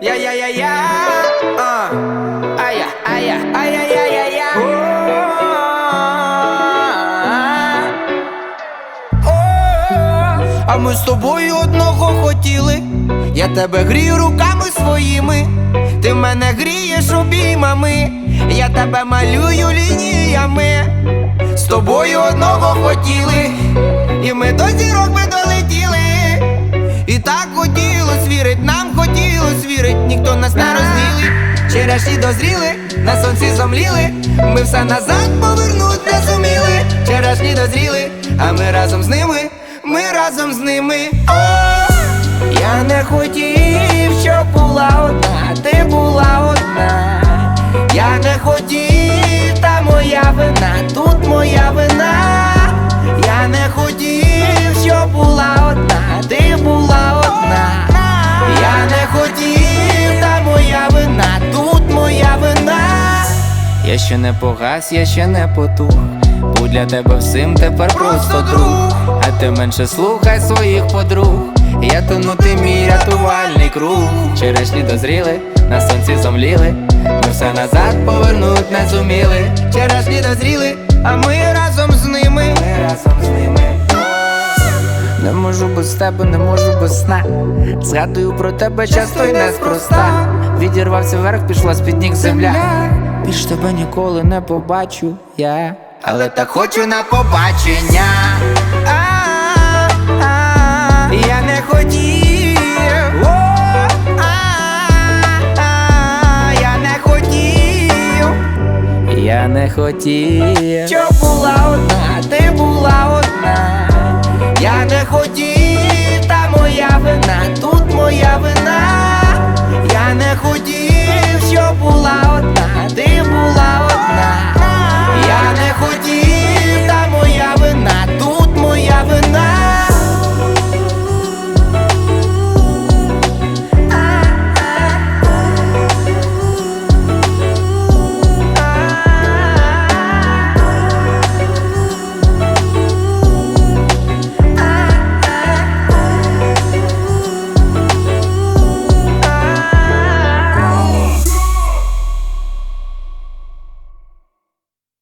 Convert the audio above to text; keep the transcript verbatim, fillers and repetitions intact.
Я-я-я-я, а, ая, ая, ая-я-я-я. А ми з тобою одного хотіли. Я тебе грію руками своїми, ти мене грієш обіймами, я тебе малюю лініями. З тобою одного хотіли, і ми до зірок би долетіли. І так хотілось вірить, нам хотілось вірить, ніхто нас не розділить. Черешні дозріли, на сонці зомліли, ми все назад повернуть не зуміли. Черешні дозріли, а ми разом з ними, ми разом з ними. О, я не хотів, щоб була одна, ти була одна. Я не хотів, та моя вина, тут моя вина. Я не хотів, щоб була одна, ти була одна. Я не хотів, та моя вина, тут моя вина. Я ще не погас, я ще не потух, будь для тебе всім тепер просто друг. А ти менше слухай своїх подруг, я тону, ти мій рятувальний круг. Черешні дозріли, на сонці зомліли, ми все назад повернуть не зуміли. Черешні дозріли, а ми разом з ними, ми разом з ними. Не можу без тебе, не можу без сна, згадую про тебе часто й неспроста. Відірвався вверх, пішла з-під ніг земля, більш тебе ніколи не побачу я, але так хочу на побачення. Я не хотів, я не хотів, я не хотів, щоб була одна, ти була одна. Я не хотів, та моя вина, тут моя вина.